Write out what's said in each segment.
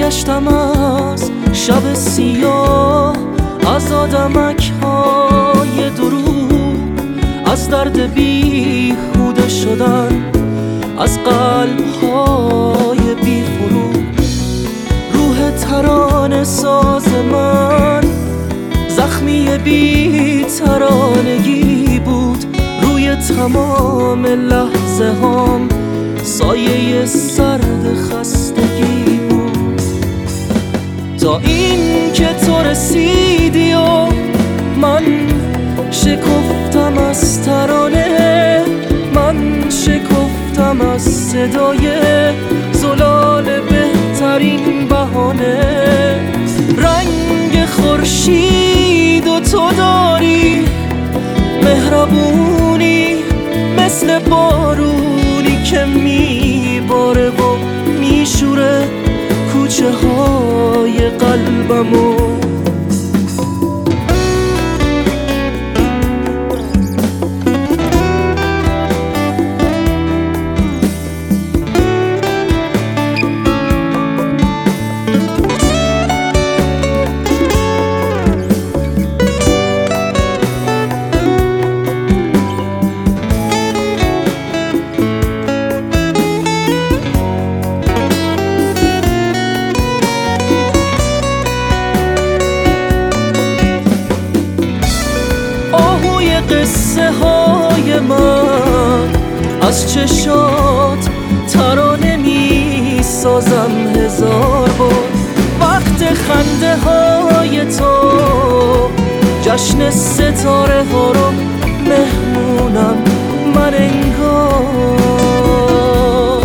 برگشتم از شب سیاه، از آدمک‌های دروغ، از درد بیهوده شدن، از قلب‌های بی‌فروغ. روح ترانه ساز من زخمی بی‌ترانگی بود، روی تمام لحظه هام سایه سرد خستگی بود. تا این که تو رسیدی و من شکفتم از ترانه، من شکفتم از صدای زلال بهترین بهانه. رنگ خورشید و تو داری، مهربونی مثل بارونی که میباره و میشوره کوچه های قلبمو. قصه های من از چشات ترانه می سازم هزار بار. وقت خنده های تو جشن ستاره ها رو مهمونم من انگار.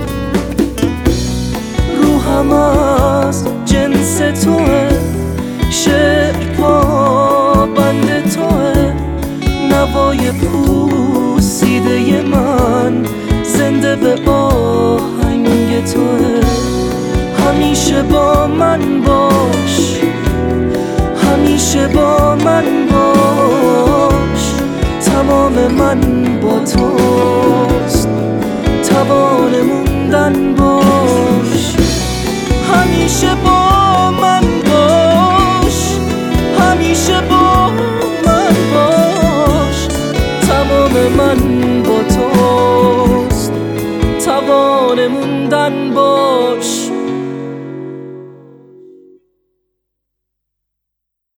روحم از جنس توه، شعر پابند توه، نوای پوسیده من زنده به آهنگ توه. همیشه با من باش، همیشه با من باش، تمام من با توست، توان موندن باش. همیشه با من باش، همیشه با من باش، تمام من با توست، توان موندن